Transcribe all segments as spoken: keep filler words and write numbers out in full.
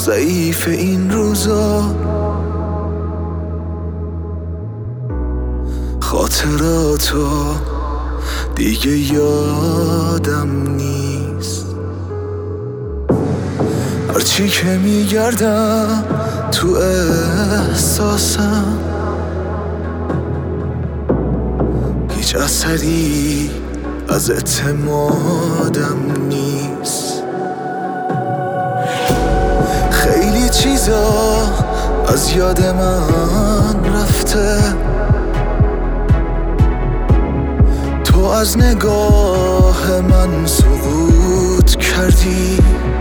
ضعیف این روزا، خاطراتو دیگه یادم نیست. هرچی که میگردم تو احساسم، هیچ اثری از اعتمادم نیست. خیلی چیزا از یاد من رفته، تو از نگاه من سقوط کردی.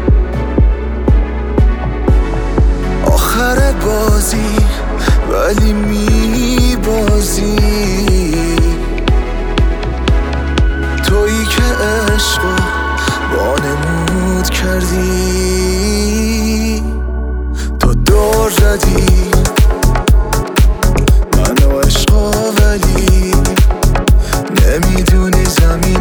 آخر بازی ولی می بازی، تویی که عشقو وانمود کردی. تو دور زدی منو عشقا، ولی نمیدونی زمین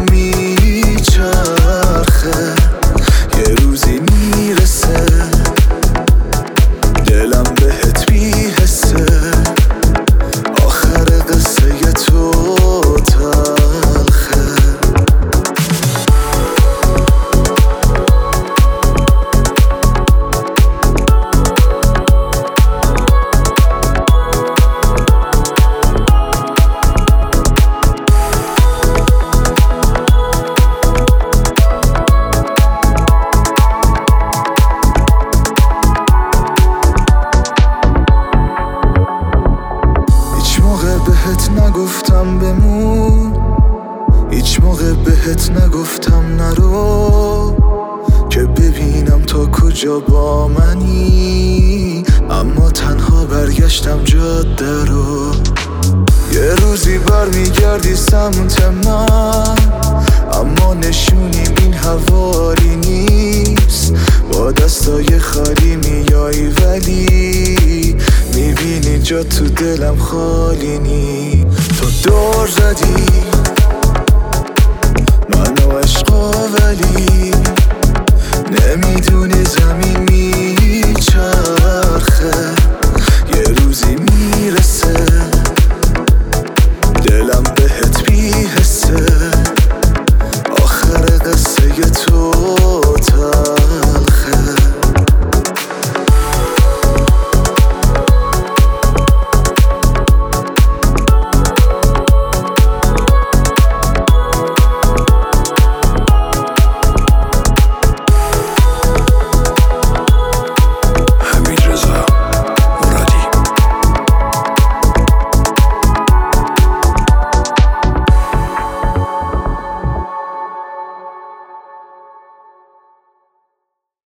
میچرخه، یه روزی میرسه دلم بهت بیحسه. آخر قصه تو تلخه. بهت نگفتم بمون، هیچ موقع بهت نگفتم نرو، که ببینم تا کجا با منی. اما تنها برگشتم جاده رو. یه روزی برمیگردی سمت من، اما نشونیم این حوالی نیست. با دستای خالی میایی ولی میبینی جا تو دلم خالی نی. تو دور زدی منو عشقا، ولی نمیدونی زمین